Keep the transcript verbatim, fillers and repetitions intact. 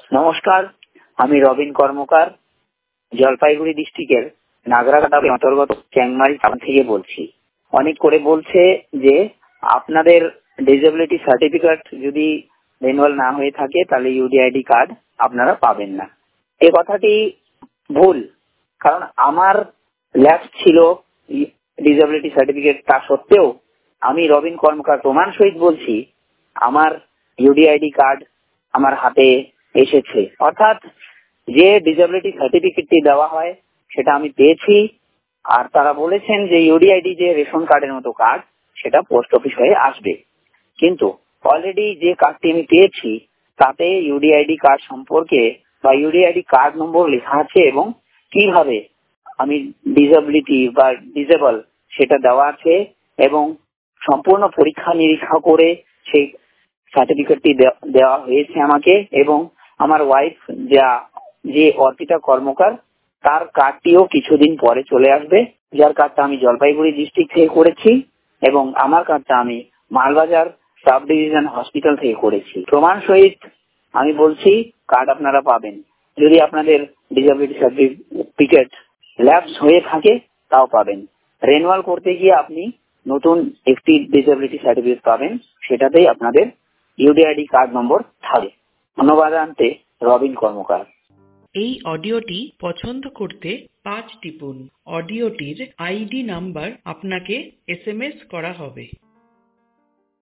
নমস্কার, আমি রবিন কর্মকার, জলপাইগুড়ি ডিস্ট্রিক্টের নাগরাকাটা অন্তর্গত চ্যাংমারি থেকে বলছি। অনেক করে বলছে যে আপনাদের ডিসেবিলিটি সার্টিফিকেট যদি রিনিউয়াল না হয়ে থাকে তাহলে ইউডিআইডি কার্ড আপনারা পাবেন না। এই কথাটি ভুল, কারণ আমার ল্যাপস ছিল ডিসেবিলিটি সার্টিফিকেট, তা সত্ত্বেও আমি রবিন কর্মকার প্রমাণ সহিত বলছি আমার ইউডিআইডি কার্ড আমার হাতে এসেছে। অর্থাৎ যে ডিসেবিলিটি সার্টিফিকেটটি দেওয়া হয় সেটা আমি পেয়েছি, আর তারা বলেছেন যে ইউডিআইডি যে রেশন কার্ডের মতো কার্ড সেটা পোস্ট অফিস হয়ে আসবে। কিন্তু অলরেডি যে কার্ডটি আমি পেয়েছি তাতে ইউডিআইডি কার্ড সম্পর্কে বা ইউডিআইডি কার্ড নম্বর লেখা আছে এবং কিভাবে আমি ডিসেবিলিটি বা ডিসেবল সেটা দেওয়া আছে এবং সম্পূর্ণ পরীক্ষা নিরীক্ষা করে সেই সার্টিফিকেটটি দেওয়া হয়েছে আমাকে। এবং আমার ওয়াইফ যা যে অর্পিতা কর্মকার, তার কার্ডটিও কিছুদিন পরে চলে আসবে, যার কার্ডটা আমি জলপাইগুড়ি ডিস্ট্রিক্ট থেকে করেছি এবং আমার কার্ডটা আমি মালবাজার সাব ডিভিশন হসপিটাল থেকে করেছি। প্রমাণ সহিত আমি বলছি কার্ড আপনারা পাবেন। যদি আপনাদের ডিসেবিলিটি সার্টিফিকেট ল্যাপস হয়ে থাকে তাও পাবেন। রিনিউয়াল করতে গিয়ে আপনি নতুন একটি ডিসেবিলিটি সার্টিফিকেট পাবেন, সেটাতেই আপনাদের ইউডিআইডি কার্ড নম্বর থাকবে। ধন্যবাদ জানাতে রবিন কর্মকার। এই অডিওটি পছন্দ করতে পাঁচ টিপুন। অডিওটির আইডি নাম্বার আপনাকে এস এম এস করা হবে।